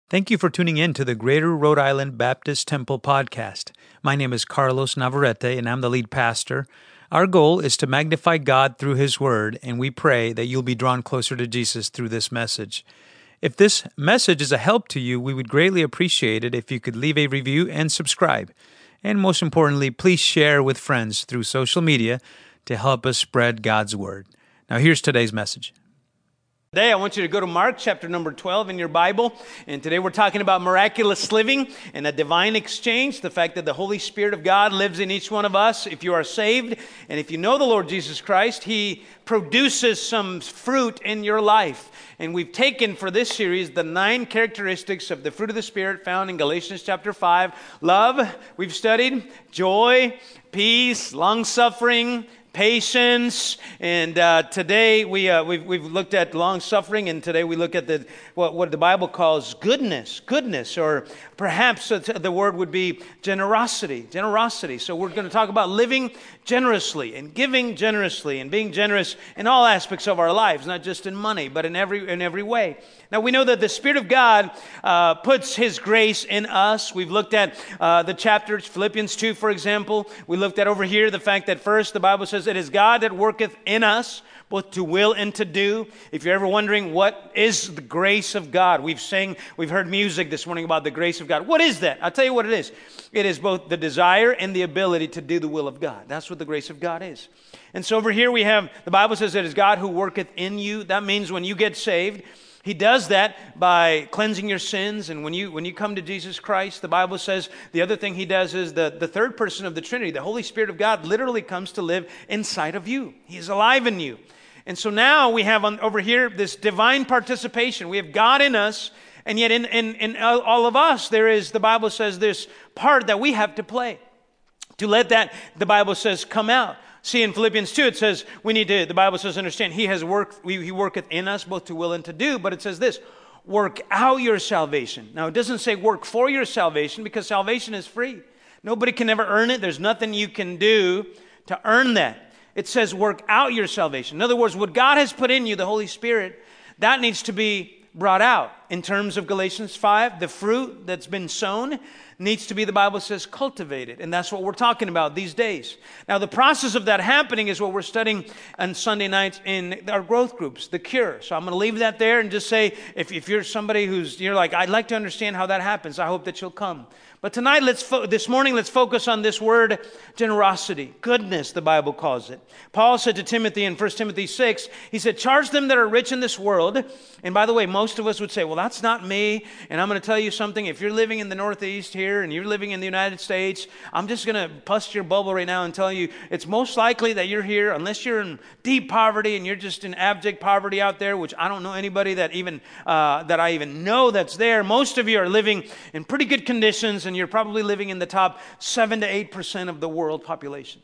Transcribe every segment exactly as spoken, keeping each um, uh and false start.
Thank you for tuning in to the Greater Rhode Island Baptist Temple podcast. My name is Carlos Navarrete, and I'm the lead pastor. Our goal is to magnify God through His Word, and we pray that you'll be drawn closer to Jesus through this message. If this message is a help to you, we would greatly appreciate it if you could leave a review and subscribe. And most importantly, please share with friends through social media to help us spread God's Word. Now here's today's message. Today, I want you to go to Mark chapter number twelve in your Bible. And today we're talking about miraculous living and a divine exchange, the fact that the Holy Spirit of God lives in each one of us. If you are saved and if you know the Lord Jesus Christ, He produces some fruit in your life. And we've taken for this series the nine characteristics of the fruit of the Spirit found in Galatians chapter five. Love, we've studied, joy, peace, long-suffering, patience, and uh, today we uh, we've, we've looked at long suffering, and today we look at the what, what the Bible calls goodness, goodness, or perhaps the word would be generosity, generosity. So we're going to talk about living generously and giving generously and being generous in all aspects of our lives, not just in money, but in every in every way. Now, we know that the Spirit of God uh, puts His grace in us. We've looked at uh, the chapters, Philippians two, for example. We looked at over here the fact that first, the Bible says, it is God that worketh in us, both to will and to do. If you're ever wondering what is the grace of God, we've sang, we've heard music this morning about the grace of God. What is that? I'll tell you what it is. It is both the desire and the ability to do the will of God. That's what the grace of God is. And so over here we have, the Bible says it is God who worketh in you. That means when you get saved, He does that by cleansing your sins. And when you when you come to Jesus Christ, the Bible says the other thing He does is the, the third person of the Trinity, the Holy Spirit of God, literally comes to live inside of you. He is alive in you. And so now we have on, over here this divine participation. We have God in us, and yet in, in, in all of us, there is, the Bible says, this part that we have to play. To let that, the Bible says, come out. See, in Philippians two, it says, we need to, the Bible says, understand, He has worked, we, He worketh in us, both to will and to do. But it says this, work out your salvation. Now, it doesn't say work for your salvation, because salvation is free. Nobody can ever earn it. There's nothing you can do to earn that. It says work out your salvation. In other words, what God has put in you, the Holy Spirit, that needs to be brought out. In terms of Galatians five, the fruit that's been sown needs to be, the Bible says, cultivated. And that's what we're talking about these days. Now, the process of that happening is what we're studying on Sunday nights in our growth groups, the cure. So I'm going to leave that there and just say, if, if you're somebody who's, you're like, I'd like to understand how that happens, I hope that you'll come. But tonight, let's fo- this morning, let's focus on this word, generosity, goodness, the Bible calls it. Paul said to Timothy in First Timothy six, he said, charge them that are rich in this world. And by the way, most of us would say, well, that's not me. And I'm going to tell you something. If you're living in the Northeast here and you're living in the United States, I'm just going to bust your bubble right now and tell you it's most likely that you're here, unless you're in deep poverty and you're just in abject poverty out there, which I don't know anybody that even uh, that I even know that's there. Most of you are living in pretty good conditions, and you're probably living in the top seven to eight percent of the world population.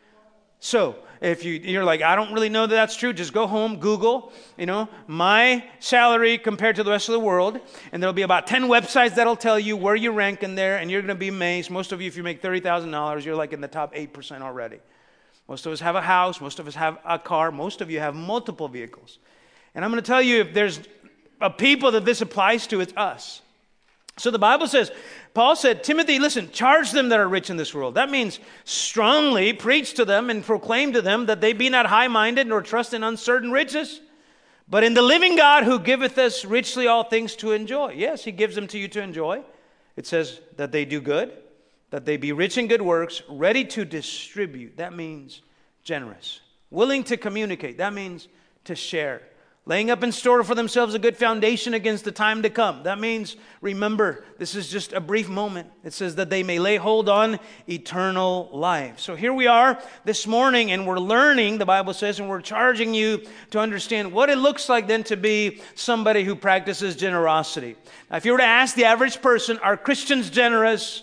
So if you, you're like, I don't really know that that's true, just go home, Google, you know, my salary compared to the rest of the world, and there'll be about ten websites that'll tell you where you rank in there, and you're going to be amazed. Most of you, if you make thirty thousand dollars, you're like in the top eight percent already. Most of us have a house, most of us have a car, most of you have multiple vehicles. And I'm going to tell you, if there's a people that this applies to, it's us. So the Bible says, Paul said, Timothy, listen, charge them that are rich in this world. That means strongly preach to them and proclaim to them that they be not high-minded nor trust in uncertain riches, but in the living God who giveth us richly all things to enjoy. Yes, He gives them to you to enjoy. It says that they do good, that they be rich in good works, ready to distribute. That means generous. Willing to communicate. That means to share. Laying up in store for themselves a good foundation against the time to come. That means, remember, this is just a brief moment. It says that they may lay hold on eternal life. So here we are this morning, and we're learning, the Bible says, and we're charging you to understand what it looks like then to be somebody who practices generosity. Now, if you were to ask the average person, are Christians generous?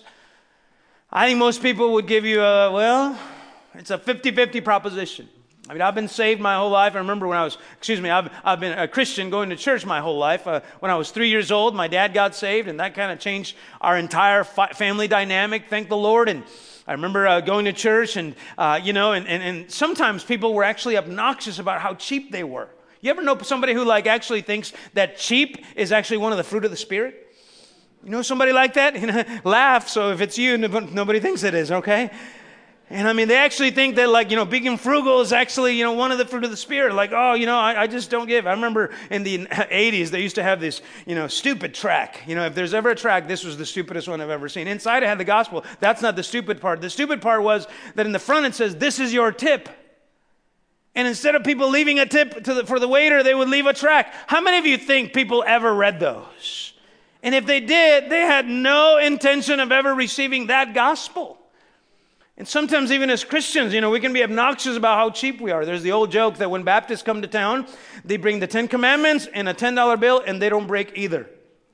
I think most people would give you a, well, it's a fifty-fifty proposition. I mean, I've been saved my whole life. I remember when I was, excuse me, I've, I've been a Christian going to church my whole life. Uh, when I was three years old, my dad got saved, and that kind of changed our entire fi- family dynamic, thank the Lord. And I remember uh, going to church, and, uh, you know, and, and, and sometimes people were actually obnoxious about how cheap they were. You ever know somebody who, like, actually thinks that cheap is actually one of the fruit of the Spirit? You know somebody like that? You know, laugh, so if it's you, nobody thinks it is, okay? And I mean, they actually think that, like, you know, being frugal is actually, you know, one of the fruit of the Spirit. Like, oh, you know, I, I just don't give. I remember in the eighties, they used to have this, you know, stupid track. You know, if there's ever a track, this was the stupidest one I've ever seen. Inside it had the gospel. That's not the stupid part. The stupid part was that in the front it says, this is your tip. And instead of people leaving a tip to the, for the waiter, they would leave a track. How many of you think people ever read those? And if they did, they had no intention of ever receiving that gospel. And sometimes even as Christians, you know, we can be obnoxious about how cheap we are. There's the old joke that when Baptists come to town, they bring the Ten Commandments and a ten dollar bill, and they don't break either.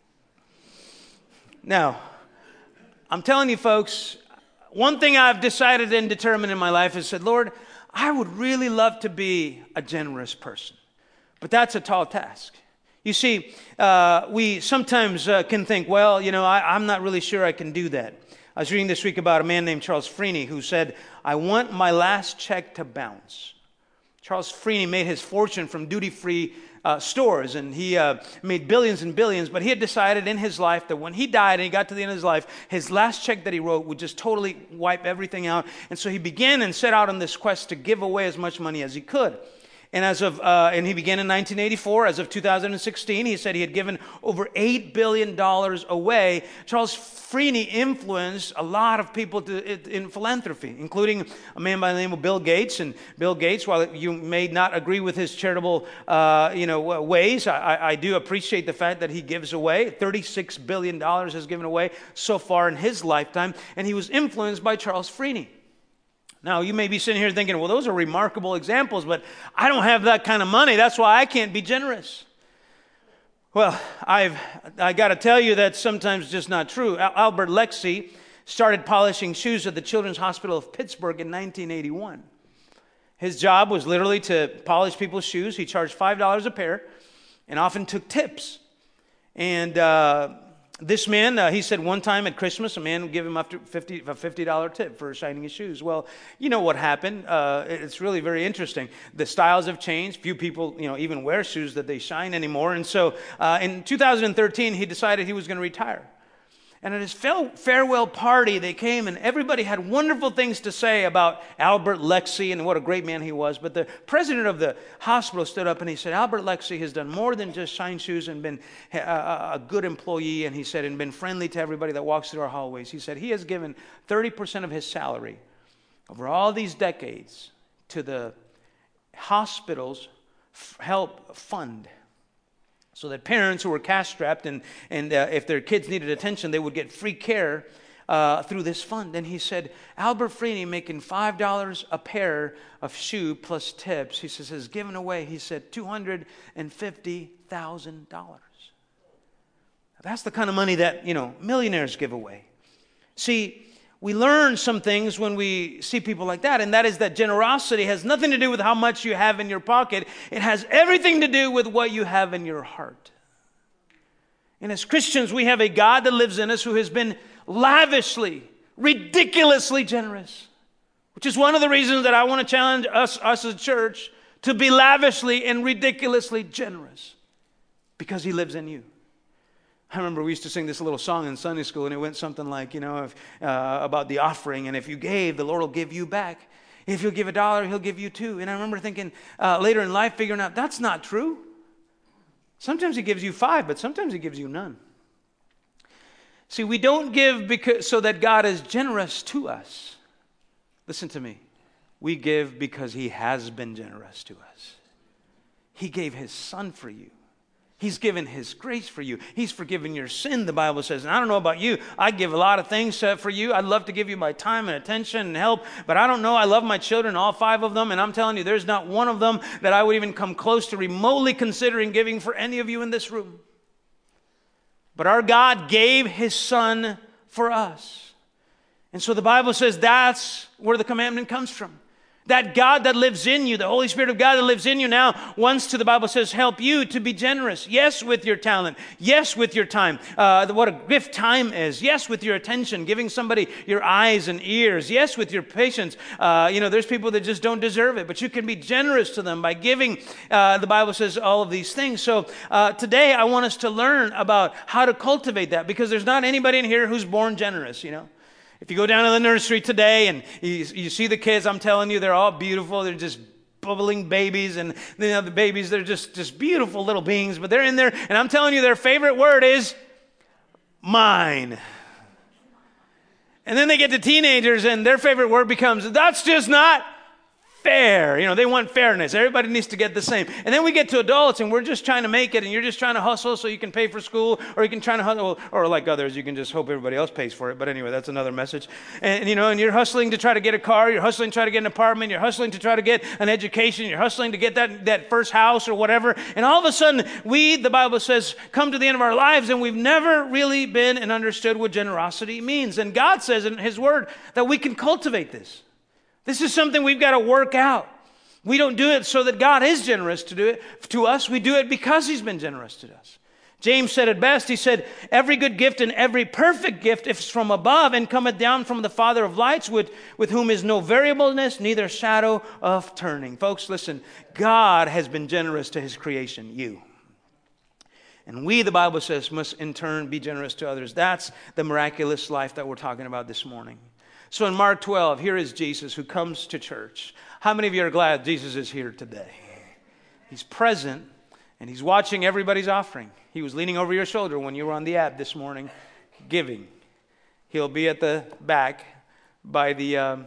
Now, I'm telling you folks, one thing I've decided and determined in my life is said, Lord, I would really love to be a generous person, but that's a tall task. You see, uh, we sometimes uh, can think, well, you know, I, I'm not really sure I can do that. I was reading this week about a man named Charles Freeney who said, I want my last check to bounce. Charles Freeney made his fortune from duty-free uh, stores, and he uh, made billions and billions, but he had decided in his life that when he died and he got to the end of his life, his last check that he wrote would just totally wipe everything out. And so he began and set out on this quest to give away as much money as he could. And as of, uh, and he began in nineteen eighty-four. As of two thousand sixteen, he said he had given over eight billion dollars away. Charles Freeney influenced a lot of people to, in philanthropy, including a man by the name of Bill Gates. And Bill Gates, while you may not agree with his charitable, uh, you know, ways, I, I do appreciate the fact that he gives away. thirty-six billion dollars has given away so far in his lifetime. And he was influenced by Charles Freeney. Now, you may be sitting here thinking, well, those are remarkable examples, but I don't have that kind of money. That's why I can't be generous. Well, I've I got to tell you that's sometimes just not true. Al- Albert Lexie started polishing shoes at the Children's Hospital of Pittsburgh in nineteen eighty-one. His job was literally to polish people's shoes. He charged five dollars a pair and often took tips. And uh, this man, uh, he said one time at Christmas, a man would give him up to fifty, a fifty dollar tip for shining his shoes. Well, you know what happened. Uh, it's really very interesting. The styles have changed. Few people, you know, even wear shoes that they shine anymore. And so uh, in two thousand thirteen, he decided he was going to retire. And at his farewell party, they came and everybody had wonderful things to say about Albert Lexie and what a great man he was. But the president of the hospital stood up and he said, Albert Lexie has done more than just shine shoes and been a, a good employee. And he said, and been friendly to everybody that walks through our hallways. He said, he has given thirty percent of his salary over all these decades to the hospital's help fund, so that parents who were cash-strapped and, and uh, if their kids needed attention, they would get free care uh, through this fund. And he said, Albert Freeney making five dollars a pair of shoe plus tips, he says, has given away, he said, two hundred fifty thousand dollars. That's the kind of money that, you know, millionaires give away. See, we learn some things when we see people like that, and that is that generosity has nothing to do with how much you have in your pocket. It has everything to do with what you have in your heart. And as Christians, we have a God that lives in us who has been lavishly, ridiculously generous, which is one of the reasons that I want to challenge us, us as a church to be lavishly and ridiculously generous, because He lives in you. I remember we used to sing this little song in Sunday school, and it went something like, you know, if, uh, about the offering, and if you gave, the Lord will give you back. If you'll give a dollar, He'll give you two. And I remember thinking uh, later in life, figuring out that's not true. Sometimes He gives you five, but sometimes He gives you none. See, we don't give because so that God is generous to us. Listen to me. We give because He has been generous to us. He gave His Son for you. He's given His grace for you. He's forgiven your sin, the Bible says. And I don't know about you. I give a lot of things uh, for you. I'd love to give you my time and attention and help. But I don't know. I love my children, all five of them. And I'm telling you, there's not one of them that I would even come close to remotely considering giving for any of you in this room. But our God gave His Son for us. And so the Bible says that's where the commandment comes from. That God that lives in you, the Holy Spirit of God that lives in you now, wants to, the Bible says, help you to be generous. Yes, with your talent. Yes, with your time. Uh, what a gift time is. Yes, with your attention, giving somebody your eyes and ears. Yes, with your patience. Uh, you know, there's people that just don't deserve it, but you can be generous to them by giving. Uh, the Bible says all of these things. So uh, today I want us to learn about how to cultivate that, because there's not anybody in here who's born generous, you know. If you go down to the nursery today and you, you see the kids, I'm telling you, they're all beautiful. They're just bubbling babies, and you know, the babies, they're just, just beautiful little beings, but they're in there, and I'm telling you, their favorite word is mine. And then they get to teenagers, and their favorite word becomes, that's just not fair. You know, they want fairness. Everybody needs to get the same. And then we get to adults, and we're just trying to make it, and you're just trying to hustle so you can pay for school, or you can try to hustle, or like others, you can just hope everybody else pays for it. But anyway, that's another message. And, you know, and you're hustling to try to get a car, you're hustling to try to get an apartment, you're hustling to try to get an education, you're hustling to get that, that first house or whatever. And all of a sudden, we, the Bible says, come to the end of our lives, and we've never really been and understood what generosity means. And God says in His Word that we can cultivate this. This is something we've got to work out. We don't do it so that God is generous to do it to us. We do it because He's been generous to us. James said it best. He said, every good gift and every perfect gift is from above and cometh down from the Father of lights, with, with whom is no variableness, neither shadow of turning. Folks, listen, God has been generous to His creation, you. And we, the Bible says, must in turn be generous to others. That's the miraculous life that we're talking about this morning. So in Mark twelve, here is Jesus who comes to church. How many of you are glad Jesus is here today? He's present, and He's watching everybody's offering. He was leaning over your shoulder when you were on the app this morning giving. He'll be at the back by the um,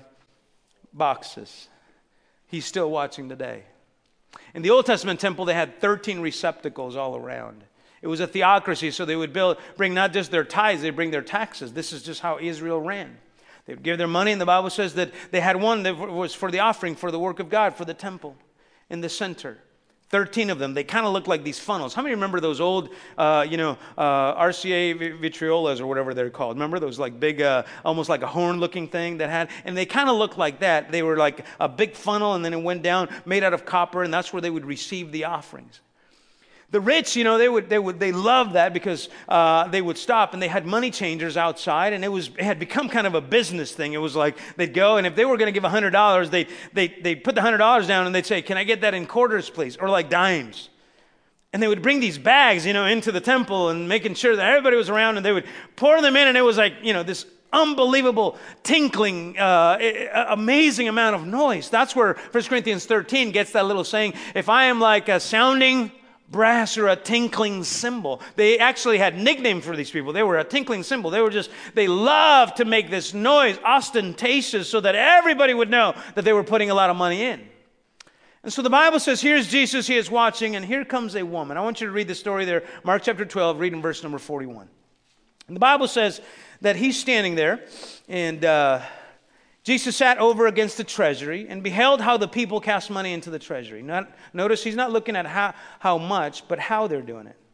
boxes. He's still watching today. In the Old Testament temple, they had thirteen receptacles all around. It was a theocracy, so they would build, bring not just their tithes, they'd bring their taxes. This is just how Israel ran. They would give their money, and the Bible says that they had one that was for the offering, for the work of God, for the temple in the center. Thirteen of them. They kind of look like these funnels. How many remember those old, uh, you know, uh, R C A vitriolas or whatever they're called? Remember those like big, uh, almost like a horn-looking thing that had, and they kind of looked like that. They were like a big funnel, and then it went down, made out of copper, and that's where they would receive the offerings. The rich, you know, they would, they would, they loved that because uh, they would stop, and they had money changers outside, and it was, it had become kind of a business thing. It was like they'd go, and if they were going to give a hundred dollars, they they they put the hundred dollars down, and they'd say, "Can I get that in quarters, please?" Or like dimes. And they would bring these bags, you know, into the temple, and making sure that everybody was around, and they would pour them in, and it was like, you know, this unbelievable tinkling, uh, amazing amount of noise. That's where First Corinthians thirteen gets that little saying, "If I am like a sounding brass or a tinkling cymbal." They actually had nicknames for these people. They were a tinkling cymbal. They were just, they loved to make this noise ostentatious so that everybody would know that they were putting a lot of money in. And so the Bible says, here's Jesus, He is watching, and here comes a woman. I want you to read the story there, Mark chapter twelve, reading verse number forty-one. And the Bible says that He's standing there, and uh, Jesus sat over against the treasury and beheld how the people cast money into the treasury. Not, notice He's not looking at how, how much, but how they're doing it.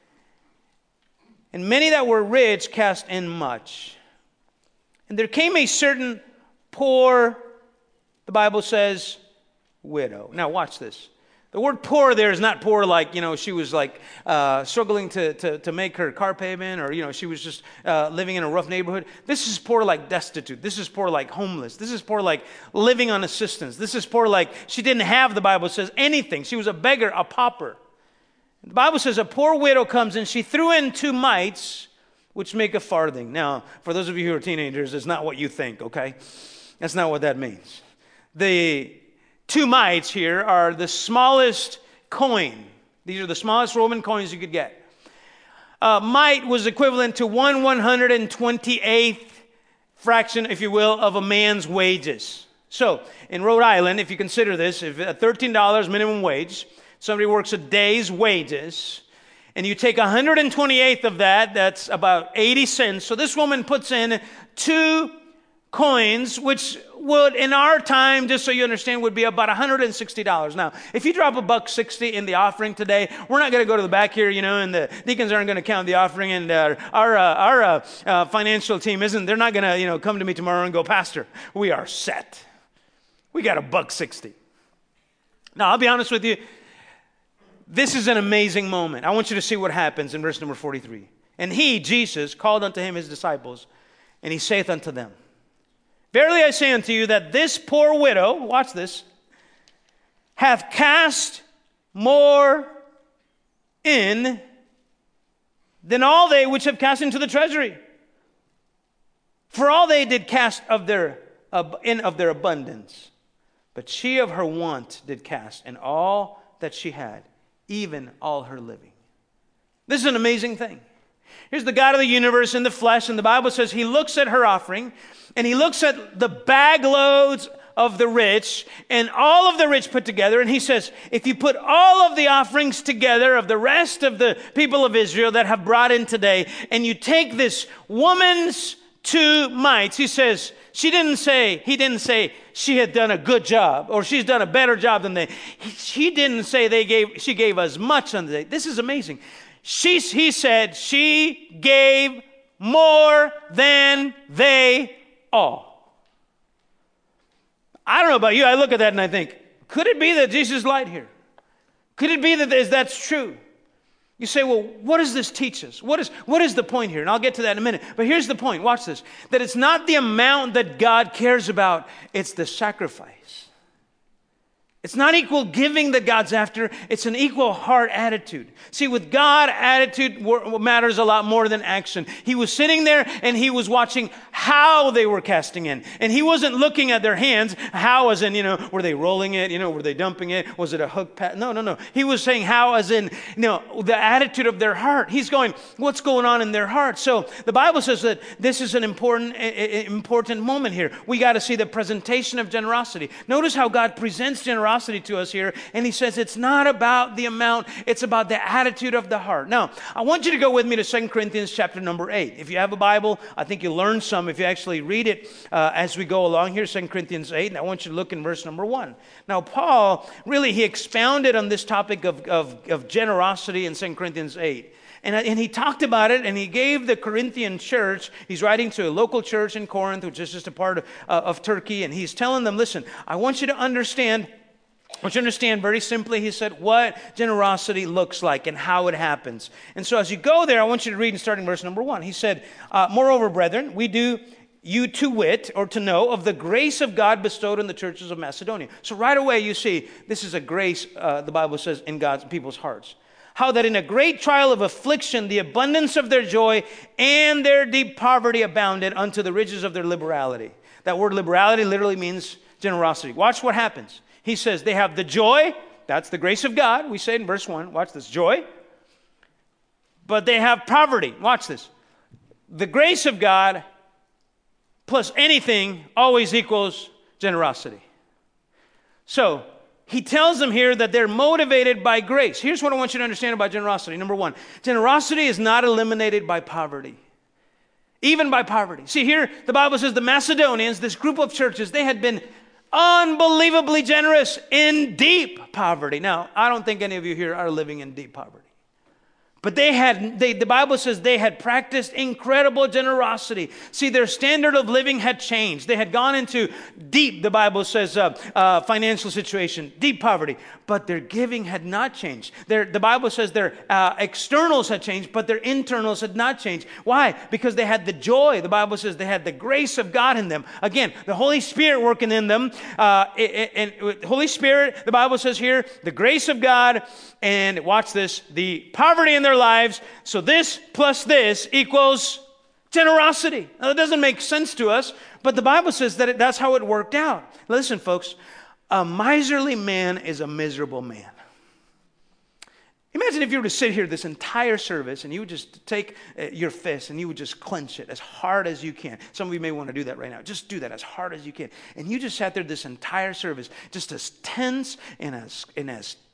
And many that were rich cast in much. And there came a certain poor, the Bible says, widow. Now watch this. The word poor there is not poor like, you know, she was like uh, struggling to, to, to make her car payment, or, you know, she was just uh, living in a rough neighborhood. This is poor like destitute. This is poor like homeless. This is poor like living on assistance. This is poor like she didn't have, the Bible says, anything. She was a beggar, a pauper. The Bible says a poor widow comes, and she threw in two mites, which make a farthing. Now, for those of you who are teenagers, it's not what you think, okay? That's not what that means. The two mites here are the smallest coin. These are the smallest Roman coins you could get. Uh, mite was equivalent to one one hundred twenty-eighth fraction, if you will, of a man's wages. So, in Rhode Island, if you consider this, if at thirteen dollars minimum wage, somebody works a day's wages, and you take one hundred twenty-eighth of that, that's about eighty cents. So this woman puts in two coins, which would, in our time, just so you understand, would be about one hundred sixty dollars. Now, if you drop a buck sixty in the offering today, we're not going to go to the back here, you know, and the deacons aren't going to count the offering, and uh, our uh, our uh, uh, financial team isn't. They're not going to, you know, come to me tomorrow and go, "Pastor, we are set." We got a buck sixty. Now, I'll be honest with you. This is an amazing moment. I want you to see what happens in verse number forty-three. And he, Jesus, called unto him his disciples, and he saith unto them, Verily I say unto you that this poor widow, watch this, hath cast more in than all they which have cast into the treasury. For all they did cast of their in of their abundance, but she of her want did cast, and all that she had, even all her living. This is an amazing thing. Here's the God of the universe in the flesh, and the Bible says he looks at her offering, and he looks at the bag loads of the rich, and all of the rich put together, and he says, if you put all of the offerings together of the rest of the people of Israel that have brought in today, and you take this woman's two mites, he says, she didn't say, he didn't say she had done a good job, or she's done a better job than they. He, she didn't say they gave, she gave as much on the day. This is amazing. She, he said she gave more than they all. I don't know about you. I look at that and I think, could it be that Jesus lied here? Could it be that that's true? You say, well, what does this teach us? What is, what is the point here? And I'll get to that in a minute. But here's the point. Watch this. That it's not the amount that God cares about. It's the sacrifice. It's not equal giving that God's after. It's an equal heart attitude. See, with God, attitude matters a lot more than action. He was sitting there and he was watching how they were casting in. And he wasn't looking at their hands. How as in, you know, were they rolling it? You know, were they dumping it? Was it a hook pat? No, no, no. He was saying how as in, you know, the attitude of their heart. He's going, what's going on in their heart? So the Bible says that this is an important, important moment here. We got to see the presentation of generosity. Notice how God presents generosity to us here, and he says it's not about the amount, it's about the attitude of the heart. Now, I want you to go with me to Second Corinthians chapter number eight. If you have a Bible, I think you'll learn some if you actually read it uh, as we go along here, Second Corinthians eight, and I want you to look in verse number one. Now, Paul, really, he expounded on this topic of, of, of generosity in Second Corinthians eight. And, and he talked about it, and he gave the Corinthian church, he's writing to a local church in Corinth, which is just a part of, uh, of Turkey, and he's telling them, listen, I want you to understand I want you to understand very simply, he said, what generosity looks like and how it happens. And so as you go there, I want you to read and starting verse number one. He said, uh, moreover, brethren, we do you to wit, or to know, of the grace of God bestowed on the churches of Macedonia. So right away you see, this is a grace, uh, the Bible says, in God's people's hearts. How that in a great trial of affliction, the abundance of their joy and their deep poverty abounded unto the riches of their liberality. That word liberality literally means generosity. Watch what happens. He says they have the joy, that's the grace of God. We say it in verse one, watch this, joy. But they have poverty, watch this. The grace of God plus anything always equals generosity. So, he tells them here that they're motivated by grace. Here's what I want you to understand about generosity. Number one, generosity is not eliminated by poverty. Even by poverty. See here, the Bible says the Macedonians, this group of churches, they had been unbelievably generous in deep poverty. Now, I don't think any of you here are living in deep poverty. But they had, they, the Bible says they had practiced incredible generosity. See, their standard of living had changed. They had gone into deep, the Bible says, uh, uh, financial situation, deep poverty. But their giving had not changed. Their, the Bible says their uh, externals had changed, but their internals had not changed. Why? Because they had the joy. The Bible says they had the grace of God in them. Again, the Holy Spirit working in them. Uh, and, and Holy Spirit, the Bible says here, the grace of God, and watch this, the poverty in their lives. So this plus this equals generosity. Now, that doesn't make sense to us, but the Bible says that it, that's how it worked out. Listen, folks, a miserly man is a miserable man. Imagine if you were to sit here this entire service and you would just take uh, your fist and you would just clench it as hard as you can. Some of you may want to do that right now. Just do that as hard as you can. And you just sat there this entire service just as tense and as, and as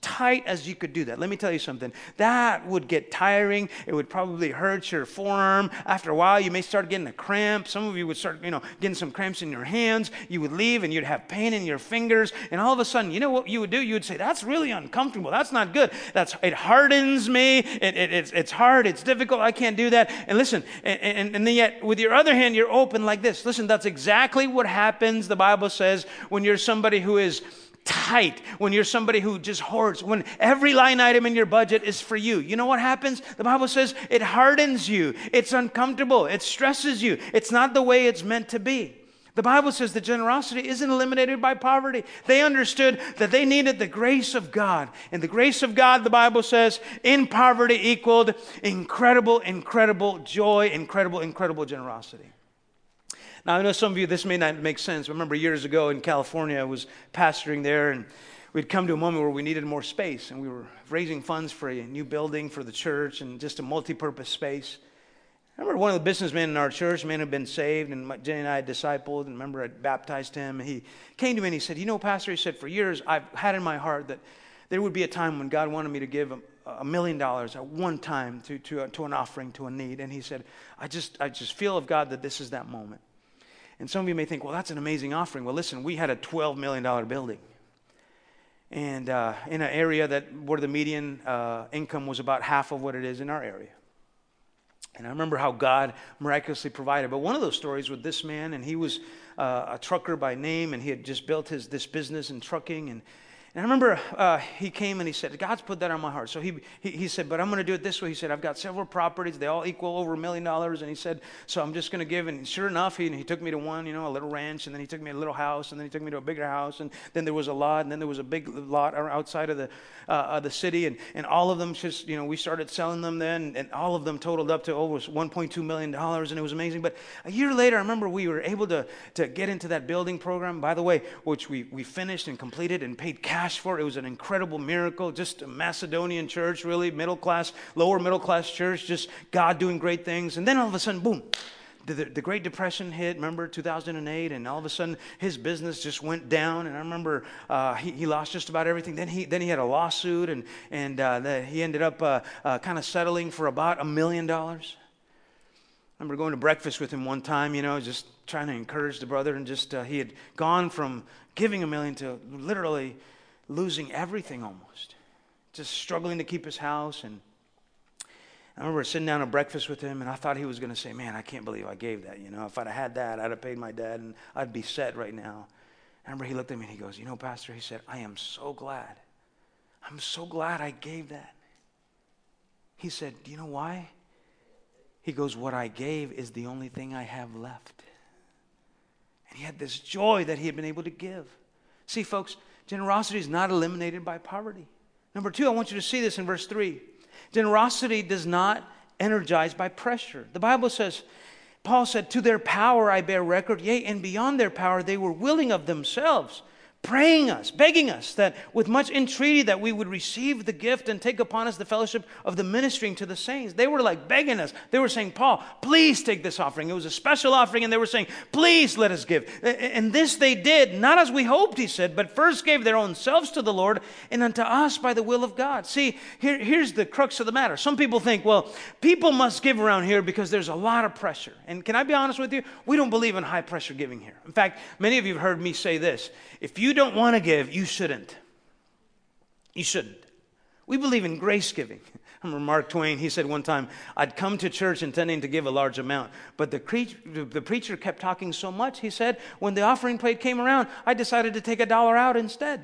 tight as you could do that. Let me tell you something. That would get tiring. It would probably hurt your forearm. After a while, you may start getting a cramp. Some of you would start, you know, getting some cramps in your hands. You would leave and you'd have pain in your fingers. And all of a sudden, you know what you would do? You would say, that's really uncomfortable. That's not good. That's It hardens me. It, it, it's, it's hard. It's difficult. I can't do that. And listen, and, and, and then yet with your other hand, you're open like this. Listen, that's exactly what happens, the Bible says, when you're somebody who is tight, when you're somebody who just hoards, when every line item in your budget is for you. You know what happens? The Bible says it hardens you. It's uncomfortable. It stresses you. It's not the way it's meant to be. The Bible says that generosity isn't eliminated by poverty. They understood that they needed the grace of God. And the grace of God, the Bible says, in poverty equaled incredible, incredible joy, incredible, incredible generosity. Now, I know some of you, this may not make sense. I remember years ago in California, I was pastoring there, and we'd come to a moment where we needed more space, and we were raising funds for a new building for the church and just a multi-purpose space. I remember one of the businessmen in our church, man had been saved, and my, Jenny and I had discipled, and I remember I baptized him, and he came to me and he said, you know, Pastor, he said, for years I've had in my heart that there would be a time when God wanted me to give a, a million dollars at one time to, to, to an offering, to a need. And he said, I just, I just feel of God that this is that moment. And some of you may think, well, that's an amazing offering. Well, listen, we had a twelve million dollars building. And uh, in an area that where the median uh, income was about half of what it is in our area. And I remember how God miraculously provided. But one of those stories with this man, and he was uh, a trucker by name, and he had just built his this business in trucking. And, and I remember uh, he came and he said, God's put that on my heart. So he, he, he said, but I'm going to do it this way. He said, I've got several properties. They all equal over a million dollars. And he said, so I'm just going to give. And sure enough, he, he took me to one, you know, a little ranch. And then he took me to a little house. And then he took me to a bigger house. And then there was a lot. And then there was a big lot outside of the uh, uh, the city. And, and all of them just, you know, we started selling them then. And all of them totaled up to over one point two million dollars. And it was amazing. But a year later, I remember we were able to, to get into that building program, by the way, which we, we finished and completed and paid cash for. It was an incredible miracle, just a Macedonian church, really, middle class, lower middle class church, just God doing great things. And then all of a sudden, boom, the, the, the Great Depression hit, remember, two thousand eight, and all of a sudden his business just went down. And I remember uh, he, he lost just about everything. Then he then he had a lawsuit, and, and uh, the, he ended up uh, uh, kind of settling for about a million dollars. I remember going to breakfast with him one time, you know, just trying to encourage the brother, and just uh, he had gone from giving a million to literally losing everything almost, just struggling to keep his house. And I remember sitting down at breakfast with him, and I thought he was going to say, man, I can't believe I gave that. You know, if I'd have had that, I'd have paid my dad, and I'd be set right now. I remember he looked at me, and he goes, you know, Pastor, he said, I am so glad. I'm so glad I gave that. He said, do you know why? He goes, what I gave is the only thing I have left. And he had this joy that he had been able to give. See, folks, generosity is not eliminated by poverty. Number two, I want you to see this in verse three. Generosity does not energize by pressure. The Bible says, Paul said, to their power I bear record, yea, and beyond their power they were willing of themselves, praying us, begging us that with much entreaty that we would receive the gift and take upon us the fellowship of the ministering to the saints. They were like begging us. They were saying, Paul, please take this offering. It was a special offering, and they were saying, please let us give. And this they did, not as we hoped, he said, but first gave their own selves to the Lord and unto us by the will of God. See, here, here's the crux of the matter. Some people think, well, people must give around here because there's a lot of pressure. And can I be honest with you? We don't believe in high pressure giving here. In fact, many of you have heard me say this. If you don't want to give, you shouldn't. You shouldn't. We believe in grace giving. I remember Mark Twain, he said one time, I'd come to church intending to give a large amount, but the, cre- the preacher kept talking so much, he said, when the offering plate came around, I decided to take a dollar out instead.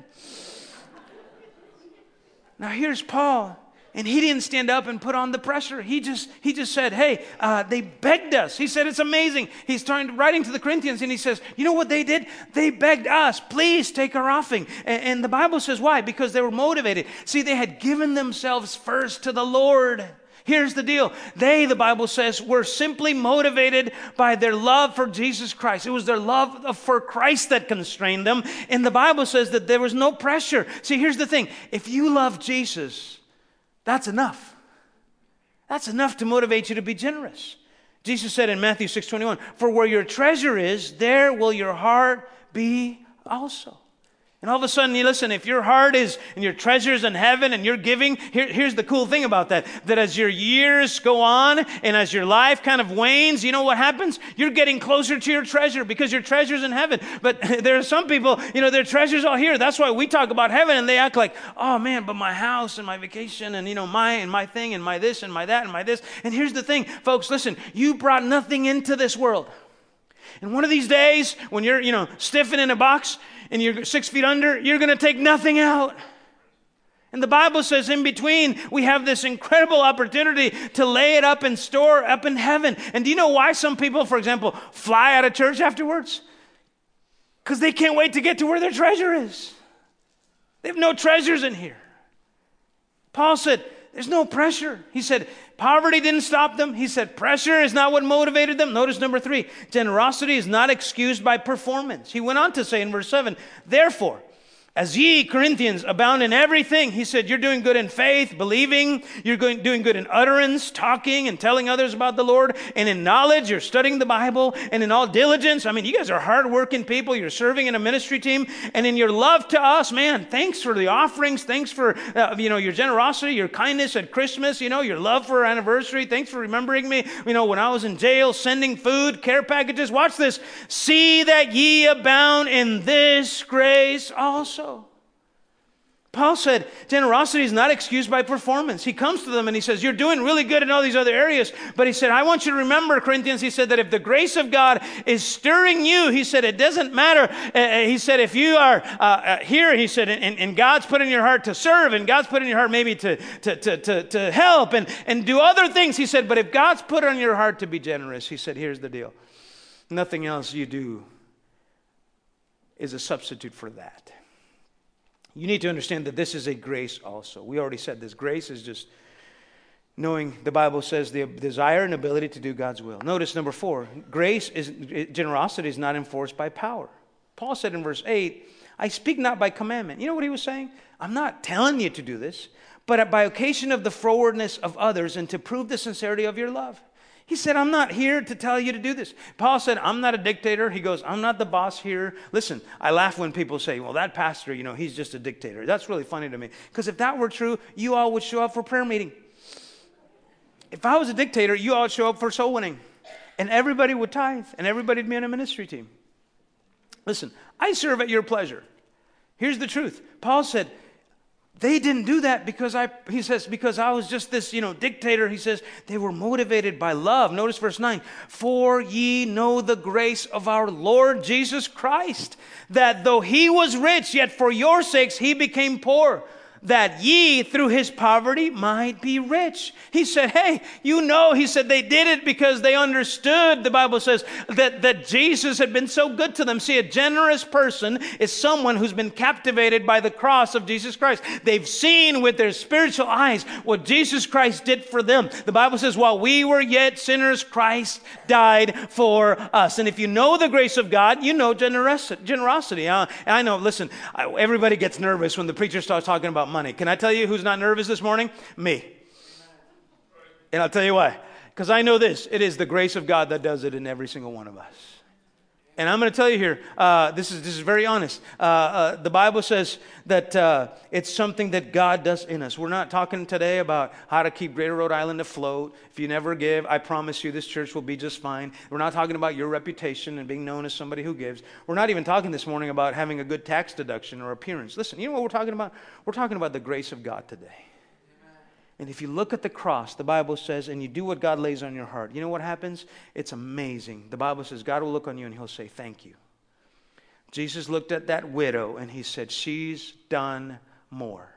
Now here's Paul. And he didn't stand up and put on the pressure. He just he just said, hey, uh, they begged us. He said, it's amazing. He's trying, writing to the Corinthians, and he says, you know what they did? They begged us, please take our offering. And, and the Bible says why? Because they were motivated. See, they had given themselves first to the Lord. Here's the deal. They, the Bible says, were simply motivated by their love for Jesus Christ. It was their love for Christ that constrained them. And the Bible says that there was no pressure. See, here's the thing. If you love Jesus, that's enough. That's enough to motivate you to be generous. Jesus said in Matthew six twenty-one, for where your treasure is, there will your heart be also. And all of a sudden, you listen, if your heart is and your treasure's in heaven and you're giving, here, here's the cool thing about that, that as your years go on and as your life kind of wanes, you know what happens? You're getting closer to your treasure because your treasure's in heaven. But there are some people, you know, their treasure's all here. That's why we talk about heaven and they act like, oh man, but my house and my vacation and, you know, my and my thing and my this and my that and my this. And here's the thing, folks, listen, you brought nothing into this world. And one of these days, when you're, you know, stiffing in a box and you're six feet under, you're going to take nothing out. And the Bible says in between, we have this incredible opportunity to lay it up and store up in heaven. And do you know why some people, for example, fly out of church afterwards? Because they can't wait to get to where their treasure is. They have no treasures in here. Paul said, there's no pressure. He said, poverty didn't stop them. He said, pressure is not what motivated them. Notice number three, generosity is not excused by performance. He went on to say in verse seven, therefore, as ye, Corinthians, abound in everything, he said, you're doing good in faith, believing, you're going, doing good in utterance, talking and telling others about the Lord, and in knowledge, you're studying the Bible, and in all diligence. I mean, you guys are hardworking people. You're serving in a ministry team, and in your love to us, man, thanks for the offerings. Thanks for, uh, you know, your generosity, your kindness at Christmas, you know, your love for our anniversary. Thanks for remembering me, you know, when I was in jail, sending food, care packages. Watch this. See that ye abound in this grace also. Paul said, generosity is not excused by performance. He comes to them and he says, you're doing really good in all these other areas. But he said, I want you to remember, Corinthians, he said that if the grace of God is stirring you, he said, it doesn't matter. Uh, he said, if you are uh, uh, here, he said, and, and God's put in your heart to serve, and God's put in your heart maybe to, to, to, to, to help and, and do other things. He said, but if God's put on your heart to be generous, he said, here's the deal. Nothing else you do is a substitute for that. You need to understand that this is a grace also. We already said this. Grace is just knowing, the Bible says, the desire and ability to do God's will. Notice number four, grace is, generosity is not enforced by power. Paul said in verse eight, I speak not by commandment. You know what he was saying? I'm not telling you to do this, but by occasion of the frowardness of others and to prove the sincerity of your love. He said, I'm not here to tell you to do this. Paul said, I'm not a dictator. He goes, I'm not the boss here. Listen, I laugh when people say, well, that pastor, you know, he's just a dictator. That's really funny to me. Because if that were true, you all would show up for prayer meeting. If I was a dictator, you all would show up for soul winning. And everybody would tithe. And everybody would be on a ministry team. Listen, I serve at your pleasure. Here's the truth. Paul said, they didn't do that because I, he says, because I was just this, you know, dictator. He says, they were motivated by love. Notice verse nine. For ye know the grace of our Lord Jesus Christ, that though he was rich, yet for your sakes he became poor, that ye through his poverty might be rich. He said, hey, you know, he said they did it because they understood, the Bible says, that, that Jesus had been so good to them. See, a generous person is someone who's been captivated by the cross of Jesus Christ. They've seen with their spiritual eyes what Jesus Christ did for them. The Bible says, while we were yet sinners, Christ died for us. And if you know the grace of God, you know generosity. generosity. Uh, and I know, listen, I, everybody gets nervous when the preacher starts talking about money. Can I tell you who's not nervous this morning? Me. And I'll tell you why. Because I know this. It is the grace of God that does it in every single one of us. And I'm going to tell you here, uh, this is this is very honest. Uh, uh, the Bible says that uh, it's something that God does in us. We're not talking today about how to keep Greater Rhode Island afloat. If you never give, I promise you this church will be just fine. We're not talking about your reputation and being known as somebody who gives. We're not even talking this morning about having a good tax deduction or appearance. Listen, you know what we're talking about? We're talking about the grace of God today. And if you look at the cross, the Bible says, and you do what God lays on your heart, you know what happens? It's amazing. The Bible says God will look on you and he'll say, thank you. Jesus looked at that widow and he said, she's done more.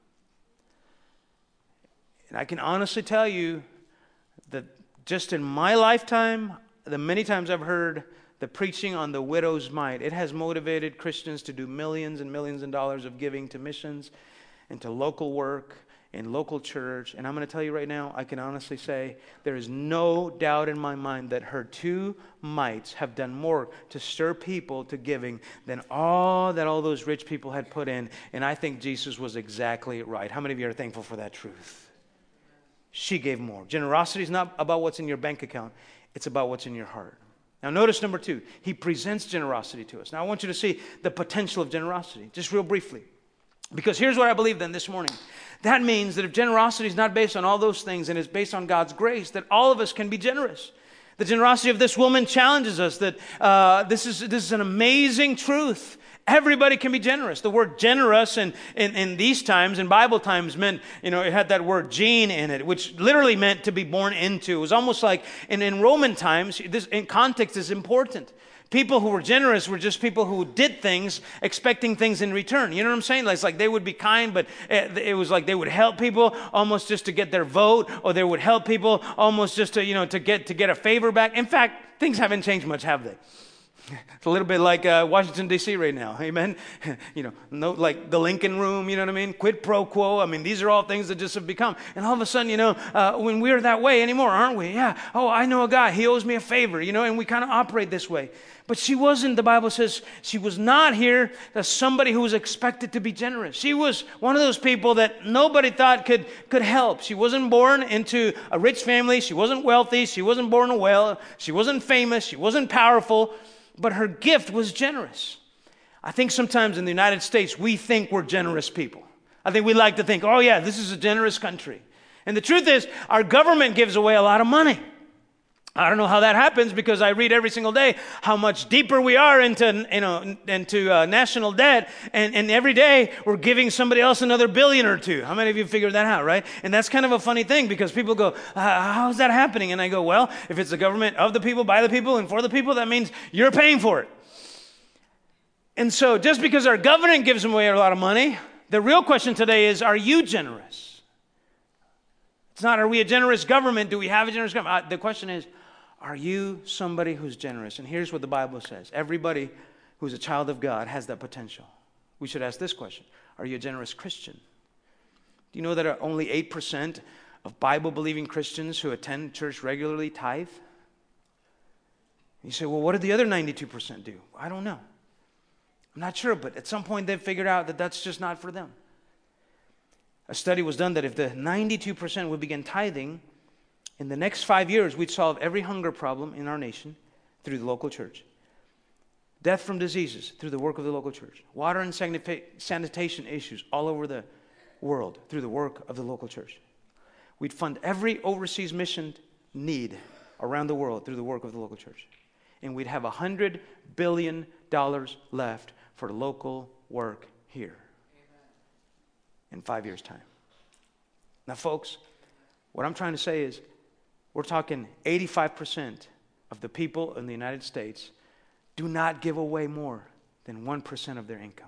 And I can honestly tell you that just in my lifetime, the many times I've heard the preaching on the widow's mite, it has motivated Christians to do millions and millions of dollars of giving to missions and to local work in local church. And I'm going to tell you right now, I can honestly say there is no doubt in my mind that her two mites have done more to stir people to giving than all that all those rich people had put in. And I think Jesus was exactly right. How many of you are thankful for that truth? She gave more. Generosity is not about what's in your bank account. It's about what's in your heart. Now notice number two, he presents generosity to us. Now I want you to see the potential of generosity, just real briefly. Because here's what I believe then this morning. That means that if generosity is not based on all those things and is based on God's grace, that all of us can be generous. The generosity of this woman challenges us that uh, this is this is an amazing truth. Everybody can be generous. The word generous in, in, in these times, in Bible times, meant, you know, it had that word gene in it, which literally meant to be born into. It was almost like, in, in Roman times, this in context is important. People who were generous were just people who did things expecting things in return. You know what I'm saying? It's like they would be kind, but it was like they would help people almost just to get their vote, or they would help people almost just to, you know, to get to get a favor back. In fact, things haven't changed much, have they? It's a little bit like uh, Washington, D C right now. Amen? You know, no, like the Lincoln Room, you know what I mean? Quid pro quo. I mean, these are all things that just have become. And all of a sudden, you know, uh, when we're that way anymore, aren't we? Yeah. Oh, I know a guy. He owes me a favor, you know, and we kind of operate this way. But she wasn't, the Bible says, she was not here as somebody who was expected to be generous. She was one of those people that nobody thought could, could help. She wasn't born into a rich family. She wasn't wealthy. She wasn't born well. She wasn't famous. She wasn't powerful. But her gift was generous. I think sometimes in the United States, we think we're generous people. I think we like to think, oh yeah, this is a generous country. And the truth is, our government gives away a lot of money. I don't know how that happens because I read every single day how much deeper we are into, you know, into uh, national debt, and, and every day we're giving somebody else another billion or two. How many of you figured that out, right? And that's kind of a funny thing because people go, uh, how is that happening? And I go, well, if it's the government of the people, by the people, and for the people, that means you're paying for it. And so just because our government gives away a lot of money, the real question today is, are you generous? It's not, are we a generous government? Do we have a generous government? Uh, the question is, are you somebody who's generous? And here's what the Bible says. Everybody who's a child of God has that potential. We should ask this question. Are you a generous Christian? Do you know that only eight percent of Bible-believing Christians who attend church regularly tithe? You say, well, what did the other ninety-two percent do? I don't know. I'm not sure, but at some point they've figured out that that's just not for them. A study was done that if the ninety-two percent would begin tithing, in the next five years, we'd solve every hunger problem in our nation through the local church. Death from diseases through the work of the local church. Water and sanitation issues all over the world through the work of the local church. We'd fund every overseas mission need around the world through the work of the local church. And we'd have one hundred billion dollars left for local work here in five years' time. Now, folks, what I'm trying to say is, we're talking eighty-five percent of the people in the United States do not give away more than one percent of their income.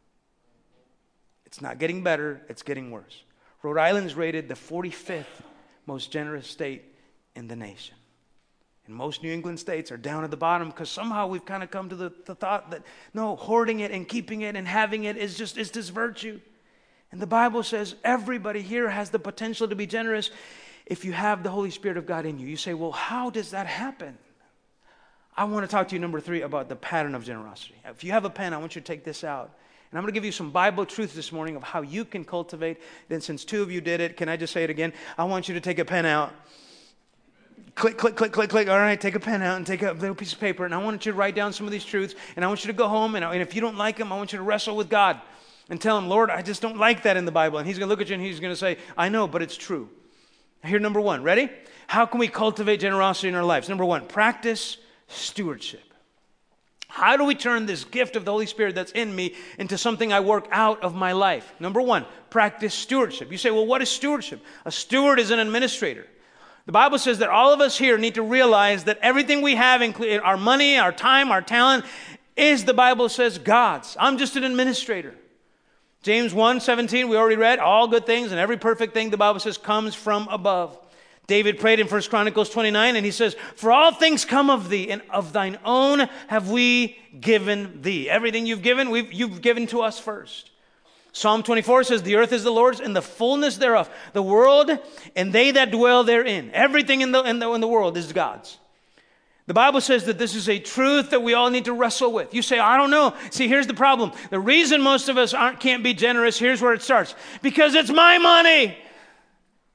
It's not getting better, it's getting worse. Rhode Island is rated the forty-fifth most generous state in the nation. And most New England states are down at the bottom because somehow we've kind of come to the, the thought that, no, hoarding it and keeping it and having it is just is this virtue. And the Bible says everybody here has the potential to be generous if you have the Holy Spirit of God in you. You say, well, how does that happen? I want to talk to you, number three, about the pattern of generosity. If you have a pen, I want you to take this out. And I'm going to give you some Bible truths this morning of how you can cultivate. Then since two of you did it, can I just say it again? I want you to take a pen out. Click, click, click, click, click. All right, take a pen out and take a little piece of paper. And I want you to write down some of these truths. And I want you to go home. And, and if you don't like them, I want you to wrestle with God and tell him, Lord, I just don't like that in the Bible. And he's going to look at you and he's going to say, I know, but it's true. Here, number one. Ready? How can we cultivate generosity in our lives? Number one, practice stewardship. How do we turn this gift of the Holy Spirit that's in me into something I work out of my life? Number one, practice stewardship. You say, well, what is stewardship? A steward is an administrator. The Bible says that all of us here need to realize that everything we have, including our money, our time, our talent, is, the Bible says, God's. I'm just an administrator. James one seventeen, we already read, all good things and every perfect thing, the Bible says, comes from above. David prayed in First Chronicles twenty-nine, and he says, for all things come of thee, and of thine own have we given thee. Everything you've given, we've, you've given to us first. Psalm twenty-four says, the earth is the Lord's and the fullness thereof, the world and they that dwell therein. Everything in the, in the, in the world is God's. The Bible says that this is a truth that we all need to wrestle with. You say, I don't know. See, here's the problem. The reason most of us aren't, can't be generous, here's where it starts. Because it's my money.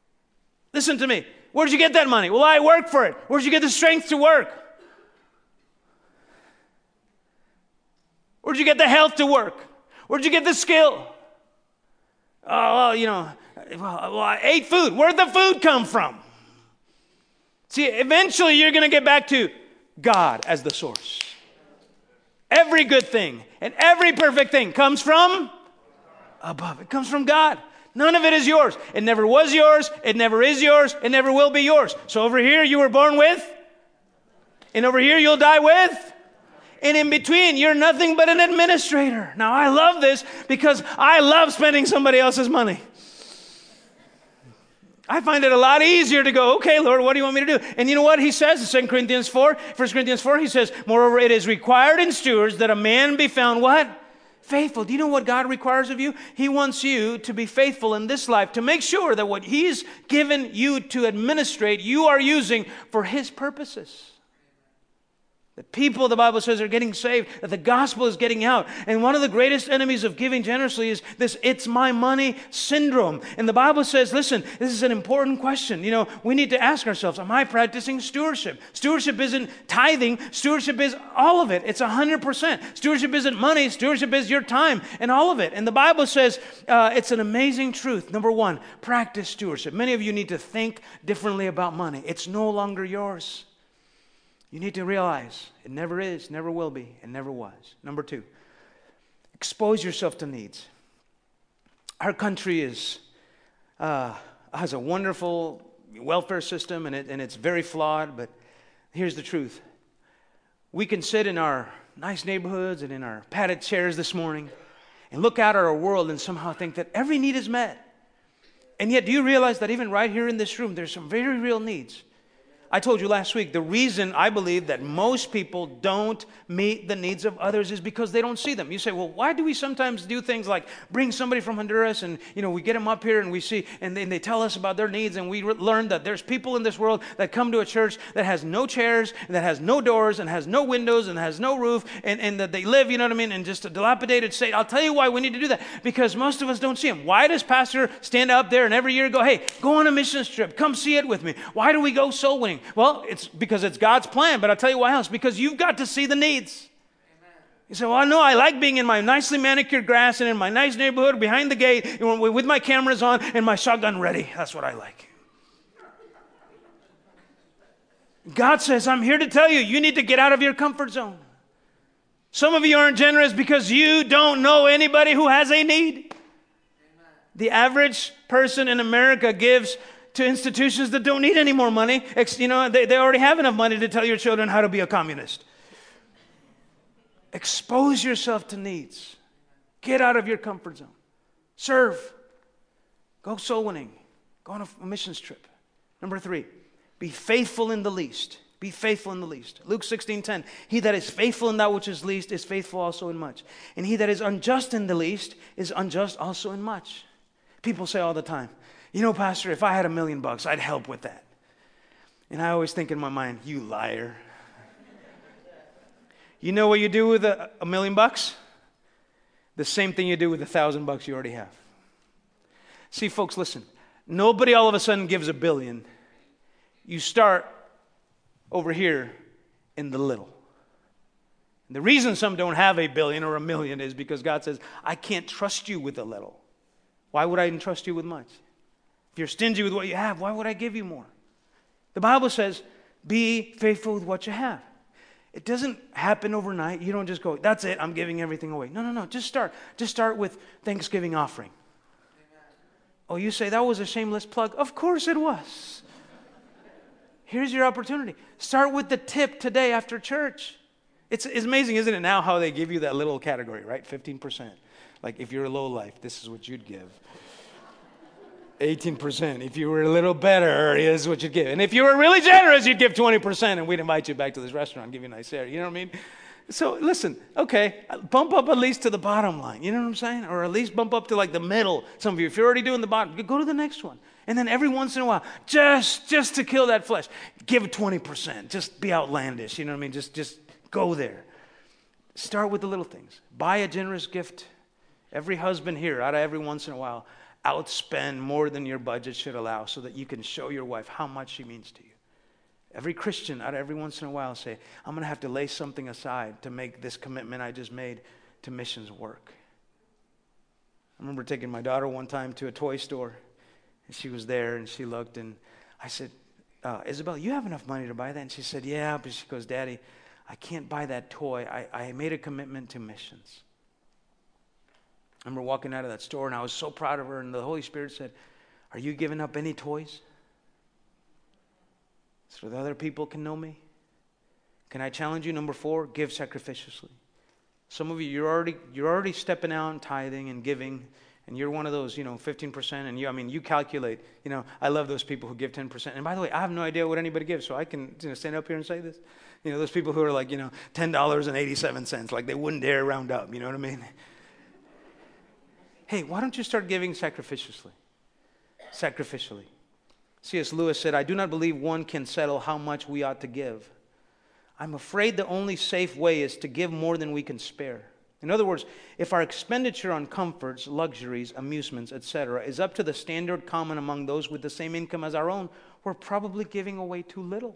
Listen to me. Where'd you get that money? Well, I work for it. Where'd you get the strength to work? Where'd you get the health to work? Where'd you get the skill? Oh, well, you know, well, well, I ate food. Where'd the food come from? See, eventually you're going to get back to God as the source. Every good thing and every perfect thing comes from above. It comes from God. None of it is yours. It never was yours. It never is yours. It never will be yours. So over here you were born with, and over here you'll die with, and in between you're nothing but an administrator. Now I love this because I love spending somebody else's money. I find it a lot easier to go, okay, Lord, what do you want me to do? And you know what he says in Second Corinthians four? First Corinthians four, he says, moreover, it is required in stewards that a man be found what? Faithful. Do you know what God requires of you? He wants you to be faithful in this life, to make sure that what he's given you to administrate, you are using for his purposes. That people, the Bible says, are getting saved, that the gospel is getting out. And one of the greatest enemies of giving generously is this it's my money syndrome. And the Bible says, listen, this is an important question. You know, we need to ask ourselves, am I practicing stewardship? Stewardship isn't tithing. Stewardship is all of it. It's one hundred percent. Stewardship isn't money. Stewardship is your time and all of it. And the Bible says uh, it's an amazing truth. Number one, practice stewardship. Many of you need to think differently about money. It's no longer yours. You need to realize it never is, never will be, and never was. Number two, expose yourself to needs. Our country is uh, has a wonderful welfare system, and, it, and it's very flawed, but here's the truth. We can sit in our nice neighborhoods and in our padded chairs this morning and look out at our world and somehow think that every need is met. And yet, do you realize that even right here in this room, there's some very real needs? I told you last week, the reason I believe that most people don't meet the needs of others is because they don't see them. You say, well, why do we sometimes do things like bring somebody from Honduras and, you know, we get them up here and we see, and then they tell us about their needs, and we re- learn that there's people in this world that come to a church that has no chairs, and that has no doors, and has no windows, and has no roof, and, and that they live, you know what I mean, in just a dilapidated state. I'll tell you why we need to do that, because most of us don't see them. Why does Pastor stand up there and every year go, hey, go on a mission trip, come see it with me? Why do we go soul winning? Well, it's because it's God's plan, but I'll tell you why else. Because you've got to see the needs. Amen. You say, well, no, I like being in my nicely manicured grass and in my nice neighborhood behind the gate with my cameras on and my shotgun ready. That's what I like. God says, I'm here to tell you, you need to get out of your comfort zone. Some of you aren't generous because you don't know anybody who has a need. Amen. The average person in America gives to institutions that don't need any more money. You know, they, they already have enough money to tell your children how to be a communist. Expose yourself to needs. Get out of your comfort zone. Serve. Go soul winning. Go on a missions trip. Number three, be faithful in the least. Be faithful in the least. Luke sixteen ten, he that is faithful in that which is least is faithful also in much. And he that is unjust in the least is unjust also in much. People say all the time, you know, Pastor, if I had a million bucks, I'd help with that. And I always think in my mind, you liar. You know what you do with a, a million bucks? The same thing you do with a thousand bucks you already have. See, folks, listen. Nobody all of a sudden gives a billion. You start over here in the little. And the reason some don't have a billion or a million is because God says, I can't trust you with a little. Why would I entrust you with much? If you're stingy with what you have, why would I give you more? The Bible says, be faithful with what you have. It doesn't happen overnight. You don't just go, that's it, I'm giving everything away. No, no, no. Just start. Just start with Thanksgiving offering. Amen. Oh, you say that was a shameless plug? Of course it was. Here's your opportunity. Start with the tip today after church. It's, it's amazing, isn't it, now how they give you that little category, right? fifteen percent. Like if you're a low life, this is what you'd give. eighteen percent. If you were a little better, is what you'd give. And if you were really generous, you'd give twenty percent, and we'd invite you back to this restaurant and give you a nice area. You know what I mean? So listen, okay, bump up at least to the bottom line. You know what I'm saying? Or at least bump up to like the middle. Some of you, if you're already doing the bottom, go to the next one. And then every once in a while, just just to kill that flesh, give twenty percent. Just be outlandish. You know what I mean? Just, just go there. Start with the little things. Buy a generous gift. Every husband here, out of every once in a while, outspend more than your budget should allow so that you can show your wife how much she means to you. Every Christian, out of every once in a while, say, I'm going to have to lay something aside to make this commitment I just made to missions work. I remember taking my daughter one time to a toy store, and she was there, and she looked, and I said, uh, Isabel, you have enough money to buy that? And she said, yeah, but she goes, Daddy, I can't buy that toy. I, I made a commitment to missions. I remember walking out of that store, and I was so proud of her, and the Holy Spirit said, are you giving up any toys so that other people can know me? Can I challenge you? Number four, give sacrificially. Some of you, you're already you're already stepping out and tithing and giving, and you're one of those, you know, fifteen percent, and you, I mean, you calculate, you know, I love those people who give ten percent. And by the way, I have no idea what anybody gives, so I can, you know, stand up here and say this. You know, those people who are like, you know, ten dollars and eighty-seven cents, like they wouldn't dare round up, you know what I mean? Hey, why don't you start giving sacrificially? Sacrificially. C S Lewis said, I do not believe one can settle how much we ought to give. I'm afraid the only safe way is to give more than we can spare. In other words, if our expenditure on comforts, luxuries, amusements, et cetera is up to the standard common among those with the same income as our own, we're probably giving away too little.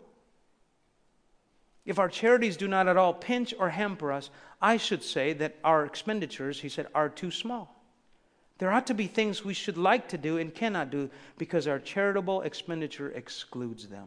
If our charities do not at all pinch or hamper us, I should say that our expenditures, he said, are too small. There ought to be things we should like to do and cannot do because our charitable expenditure excludes them.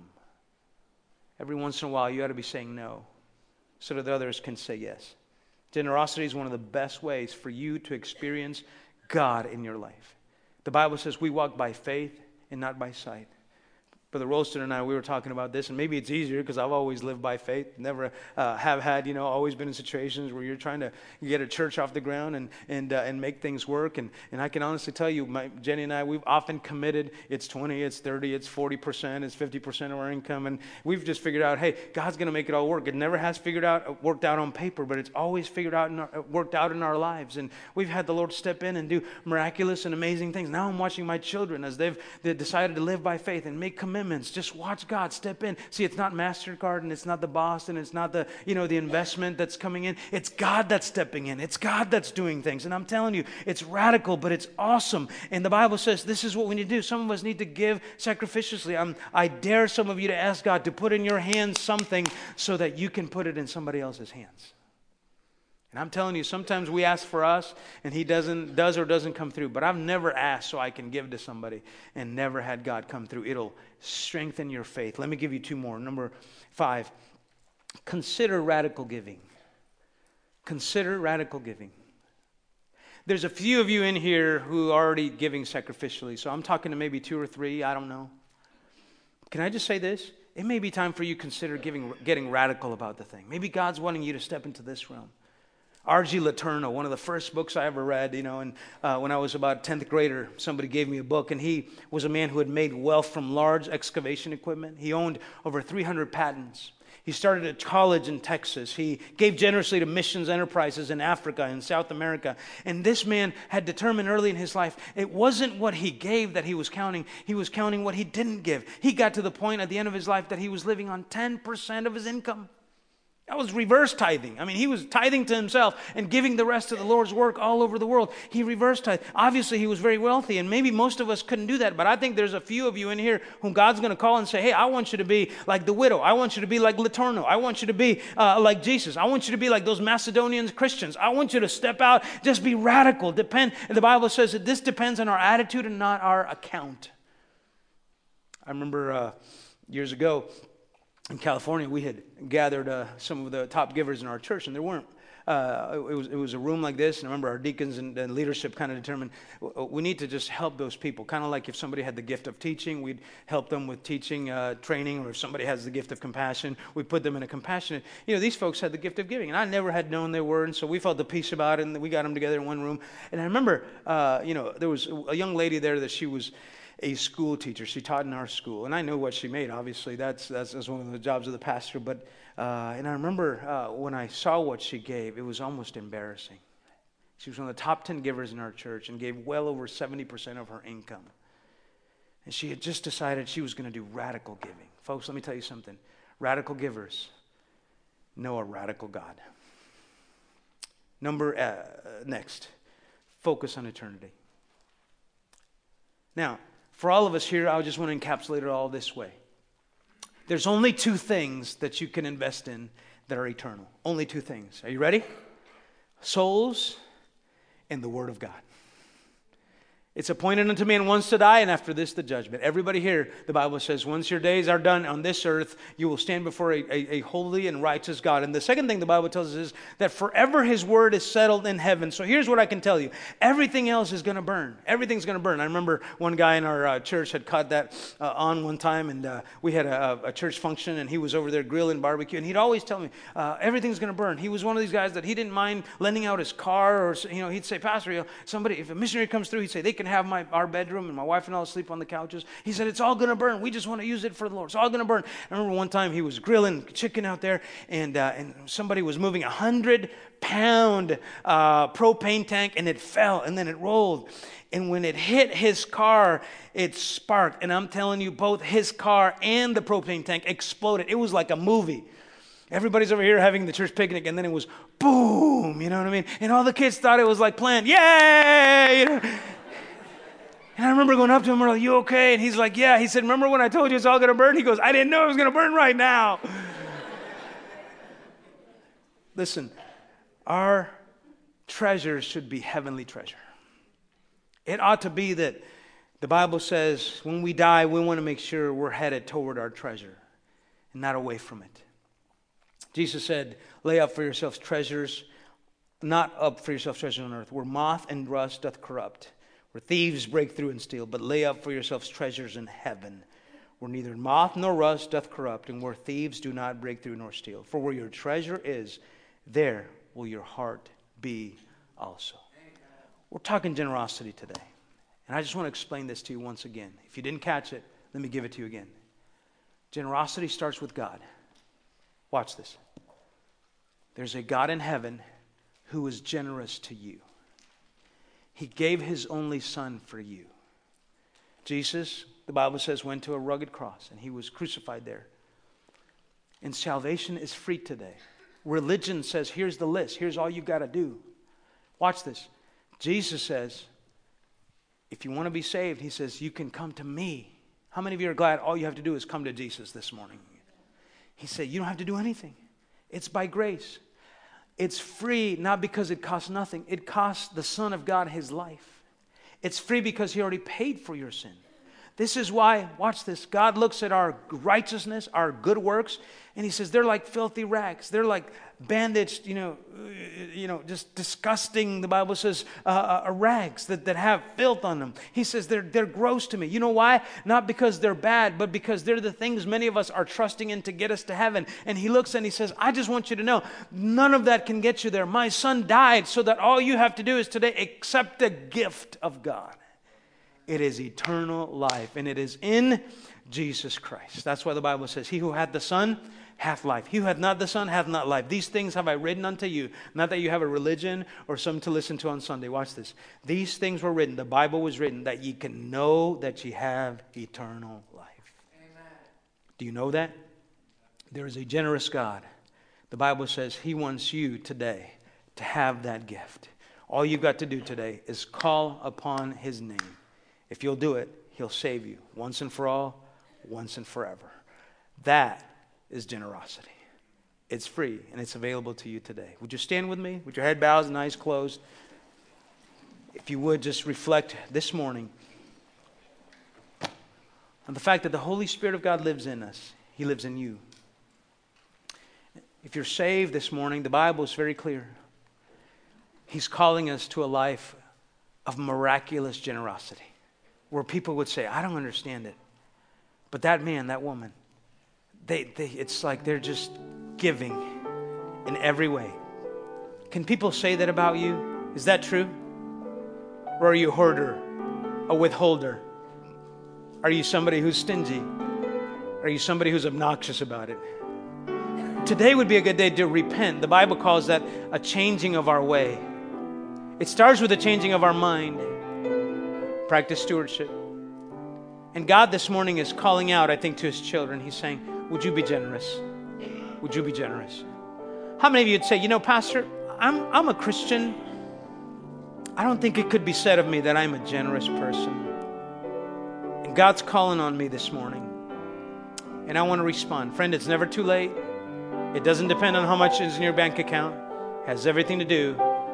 Every once in a while, you ought to be saying no so that the others can say yes. Generosity is one of the best ways for you to experience God in your life. The Bible says we walk by faith and not by sight. Brother Rolston and I, we were talking about this, and maybe it's easier because I've always lived by faith. Never uh, have had, you know, always been in situations where you're trying to get a church off the ground and and uh, and make things work. And and I can honestly tell you, my, Jenny and I, we've often committed. It's twenty, it's thirty, it's forty percent, it's fifty percent of our income, and we've just figured out, hey, God's going to make it all work. It never has figured out worked out on paper, but it's always figured out in our, worked out in our lives. And we've had the Lord step in and do miraculous and amazing things. Now I'm watching my children as they've they decided to live by faith and make commitments. Just watch God step in. See, it's not MasterCard and it's not the boss and it's not the, you know, the investment that's coming in. It's God that's stepping in. It's God that's doing things. And I'm telling you, it's radical, but it's awesome. And the Bible says this is what we need to do. Some of us need to give sacrificially. I'm, I dare some of you to ask God to put in your hands something so that you can put it in somebody else's hands. And I'm telling you, sometimes we ask for us, and he doesn't, does or doesn't come through. But I've never asked so I can give to somebody and never had God come through. It'll strengthen your faith. Let me give you two more. Number five, consider radical giving. Consider radical giving. There's a few of you in here who are already giving sacrificially. So I'm talking to maybe two or three. I don't know. Can I just say this? It may be time for you to consider giving, getting radical about the thing. Maybe God's wanting you to step into this realm. R G Letourneau, one of the first books I ever read, you know, and uh, when I was about a tenth grader, somebody gave me a book, and he was a man who had made wealth from large excavation equipment. He owned over three hundred patents. He started a college in Texas. He gave generously to missions enterprises in Africa and South America. And this man had determined early in his life, it wasn't what he gave that he was counting. He was counting what he didn't give. He got to the point at the end of his life that he was living on ten percent of his income. That was reverse tithing. I mean, he was tithing to himself and giving the rest of the Lord's work all over the world. He reversed tithe. Obviously, he was very wealthy, and maybe most of us couldn't do that, but I think there's a few of you in here whom God's going to call and say, hey, I want you to be like the widow. I want you to be like Letourneau. I want you to be uh, like Jesus. I want you to be like those Macedonian Christians. I want you to step out, just be radical. Depend. And the Bible says that this depends on our attitude and not our account. I remember uh, years ago, in California, we had gathered uh, some of the top givers in our church, and there weren't. Uh, it was it was a room like this, and I remember our deacons and, and leadership kind of determined we need to just help those people. Kind of like if somebody had the gift of teaching, we'd help them with teaching, uh, training, or if somebody has the gift of compassion, we put them in a compassionate. You know, these folks had the gift of giving, and I never had known they were, and so we felt the peace about it, and we got them together in one room. And I remember, uh, you know, there was a young lady there that she was a school teacher. She taught in our school, and I know what she made. Obviously, that's that's, that's one of the jobs of the pastor. But uh, and I remember uh, when I saw what she gave, it was almost embarrassing. She was one of the top ten givers in our church and gave well over seventy percent of her income. And she had just decided she was going to do radical giving. Folks, let me tell you something. Radical givers know a radical God. Number uh, next, focus on eternity. Now, for all of us here, I just want to encapsulate it all this way. There's only two things that you can invest in that are eternal. Only two things. Are you ready? souls, and the Word of God. It's appointed unto man once to die, and after this the judgment. Everybody here, the Bible says, once your days are done on this earth, you will stand before a, a, a holy and righteous God. And the second thing the Bible tells us is that forever His word is settled in heaven. So here's what I can tell you. Everything else is going to burn. Everything's going to burn. I remember one guy in our uh, church had caught that uh, on one time, and uh, we had a, a church function, and he was over there grilling barbecue, and he'd always tell me, uh, everything's going to burn. He was one of these guys that he didn't mind lending out his car, or, you know, he'd say, Pastor, you know, somebody, if a missionary comes through, he'd say, they can have my our bedroom, and my wife and I will sleep on the couches. He said, it's all going to burn. We just want to use it for the Lord. It's all going to burn. I remember one time he was grilling chicken out there, and uh, and somebody was moving a hundred pound uh, propane tank, and it fell, and then it rolled. And when it hit his car, it sparked. And I'm telling you, both his car and the propane tank exploded. It was like a movie. Everybody's over here having the church picnic, and then it was boom, you know what I mean? And all the kids thought it was like planned. Yay! You know? And I remember going up to him, we're like, you okay? And he's like, yeah. He said, remember when I told you it's all going to burn? He goes, I didn't know it was going to burn right now. Listen, our treasures should be heavenly treasure. It ought to be that the Bible says when we die, we want to make sure we're headed toward our treasure and not away from it. Jesus said, lay up for yourselves treasures, not up for yourselves treasures on earth, where moth and rust doth corrupt, where thieves break through and steal, but lay up for yourselves treasures in heaven, where neither moth nor rust doth corrupt, and where thieves do not break through nor steal. For where your treasure is, there will your heart be also. We're talking generosity today. And I just want to explain this to you once again. If you didn't catch it, let me give it to you again. Generosity starts with God. Watch this. There's a God in heaven who is generous to you. He gave His only Son for you. Jesus, the Bible says, went to a rugged cross, and He was crucified there. And salvation is free today. Religion says, here's the list. Here's all you got to do. Watch this. Jesus says, if you want to be saved, He says, you can come to me. How many of you are glad all you have to do is come to Jesus this morning? He said, you don't have to do anything. It's by grace. It's free, not because it costs nothing. It costs the Son of God His life. It's free because He already paid for your sin. This is why, watch this, God looks at our righteousness, our good works, and He says they're like filthy rags. They're like bandaged, you know, you know, just disgusting, the Bible says, uh, uh, rags that, that have filth on them. He says they're, they're gross to me. You know why? Not because they're bad, but because they're the things many of us are trusting in to get us to heaven. And He looks and He says, I just want you to know, none of that can get you there. My Son died so that all you have to do is today accept the gift of God. It is eternal life, and it is in Jesus Christ. That's why the Bible says, he who hath the Son hath life. He who hath not the Son hath not life. These things have I written unto you. Not that you have a religion or some to listen to on Sunday. Watch this. These things were written, the Bible was written, that ye can know that ye have eternal life. Amen. Do you know that? There is a generous God. The Bible says He wants you today to have that gift. All you've got to do today is call upon His name. If you'll do it, He'll save you once and for all, once and forever. That is generosity. It's free, and it's available to you today. Would you stand with me with your head bowed and eyes closed? If you would, just reflect this morning on the fact that the Holy Spirit of God lives in us. He lives in you. If you're saved this morning, the Bible is very clear. He's calling us to a life of miraculous generosity, where people would say, I don't understand it. But that man, that woman, They, they, it's like they're just giving in every way. Can people say that about you? Is that true? Or are you a hoarder, a withholder? Are you somebody who's stingy? Are you somebody who's obnoxious about it? Today would be a good day to repent. The Bible calls that a changing of our way. It starts with a changing of our mind. Practice stewardship. And God this morning is calling out, I think, to His children. He's saying, would you be generous? Would you be generous? How many of you would say, you know, Pastor, I'm, I'm a Christian. I don't think it could be said of me that I'm a generous person. And God's calling on me this morning. And I want to respond. Friend, it's never too late. It doesn't depend on how much is in your bank account. It has everything to do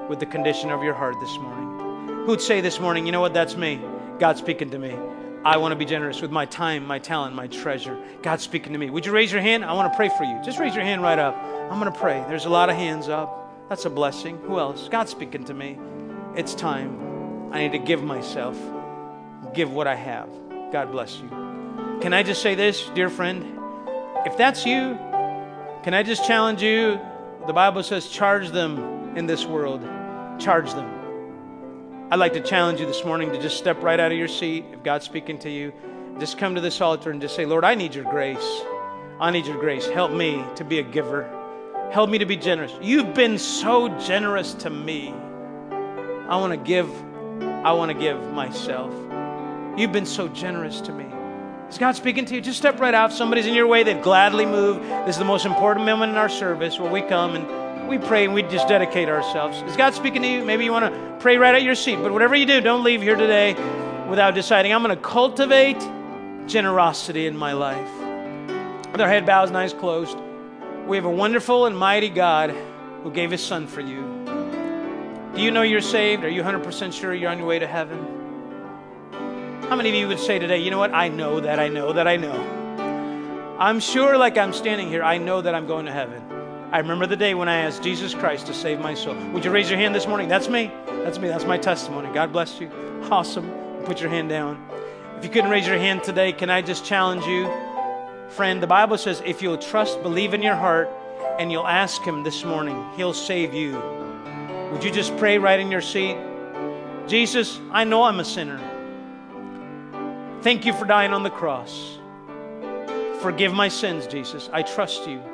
with the condition of your heart this morning? Who'd say this morning, you know what, that's me. God's speaking to me. I want to be generous with my time, my talent, my treasure. God's speaking to me. Would you raise your hand? I want to pray for you. Just raise your hand right up. I'm going to pray. There's a lot of hands up. That's a blessing. Who else? God's speaking to me. It's time. I need to give myself. Give what I have. God bless you. Can I just say this, dear friend? If that's you, can I just challenge you? The Bible says, charge them in this world. Charge them. I'd like to challenge you this morning to just step right out of your seat. If God's speaking to you, just come to this altar and just say, Lord, I need your grace. I need your grace. Help me to be a giver. Help me to be generous. You've been so generous to me. I want to give. I want to give myself. You've been so generous to me. Is God speaking to you? Just step right out. If somebody's in your way, they'd gladly move. This is the most important moment in our service where we come and we pray and we just dedicate ourselves. Is God speaking to you? Maybe you want to pray right at your seat. But whatever you do, don't leave here today without deciding, I'm going to cultivate generosity in my life. With our head bowed and eyes closed, we have a wonderful and mighty God who gave His Son for you. Do you know you're saved? Are you one hundred percent sure you're on your way to heaven? How many of you would say today, you know what? I know that, I know that, I know. I'm sure, like I'm standing here, I know that I'm going to heaven. I remember the day when I asked Jesus Christ to save my soul. Would you raise your hand this morning? That's me. That's me. That's my testimony. God bless you. Awesome. Put your hand down. If you couldn't raise your hand today, can I just challenge you? Friend, the Bible says if you'll trust, believe in your heart, and you'll ask Him this morning, He'll save you. Would you just pray right in your seat? Jesus, I know I'm a sinner. Thank you for dying on the cross. Forgive my sins, Jesus. I trust you.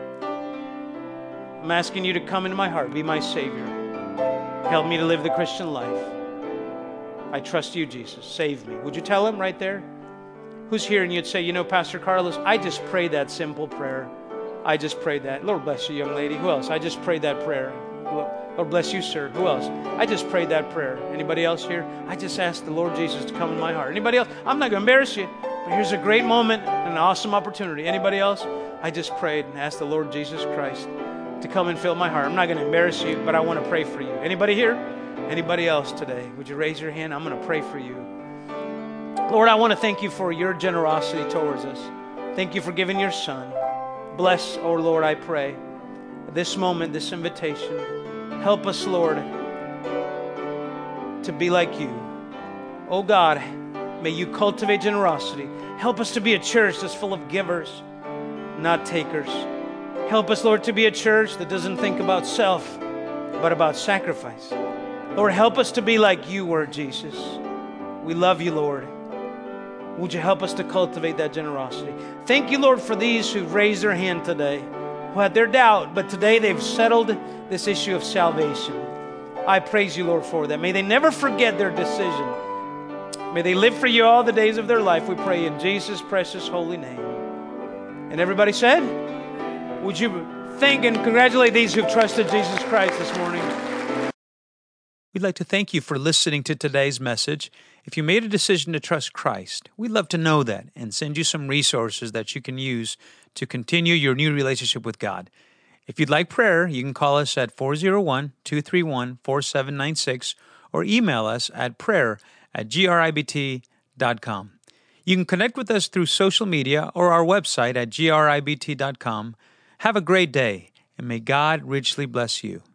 I'm asking you to come into my heart, be my Savior. Help me to live the Christian life. I trust you, Jesus. Save me. Would you tell Him right there? Who's here and you'd say, you know, Pastor Carlos, I just prayed that simple prayer. I just prayed that. Lord bless you, young lady. Who else? I just prayed that prayer. Lord bless you, sir. Who else? I just prayed that prayer. Anybody else here? I just asked the Lord Jesus to come in my heart. Anybody else? I'm not going to embarrass you, but here's a great moment and an awesome opportunity. Anybody else? I just prayed and asked the Lord Jesus Christ to come and fill my heart. I'm not going to embarrass you, but I want to pray for you. Anybody here? Anybody else today? Would you raise your hand? I'm going to pray for you. Lord, I want to thank you for your generosity towards us. Thank you for giving your Son. Bless, oh Lord, I pray, this moment, this invitation. Help us, Lord, to be like you. Oh God, may you cultivate generosity. Help us to be a church that's full of givers, not takers. Help us, Lord, to be a church that doesn't think about self, but about sacrifice. Lord, help us to be like you were, Jesus. We love you, Lord. Would you help us to cultivate that generosity? Thank you, Lord, for these who raised their hand today, who had their doubt, but today they've settled this issue of salvation. I praise you, Lord, for that. May they never forget their decision. May they live for you all the days of their life, we pray in Jesus' precious holy name. And everybody said, would you thank and congratulate these who've trusted Jesus Christ this morning? We'd like to thank you for listening to today's message. If you made a decision to trust Christ, we'd love to know that and send you some resources that you can use to continue your new relationship with God. If you'd like prayer, you can call us at four oh one, two three one, four seven nine six or email us at prayer at gribt dot com. You can connect with us through social media or our website at gribt dot com. Have a great day, and may God richly bless you.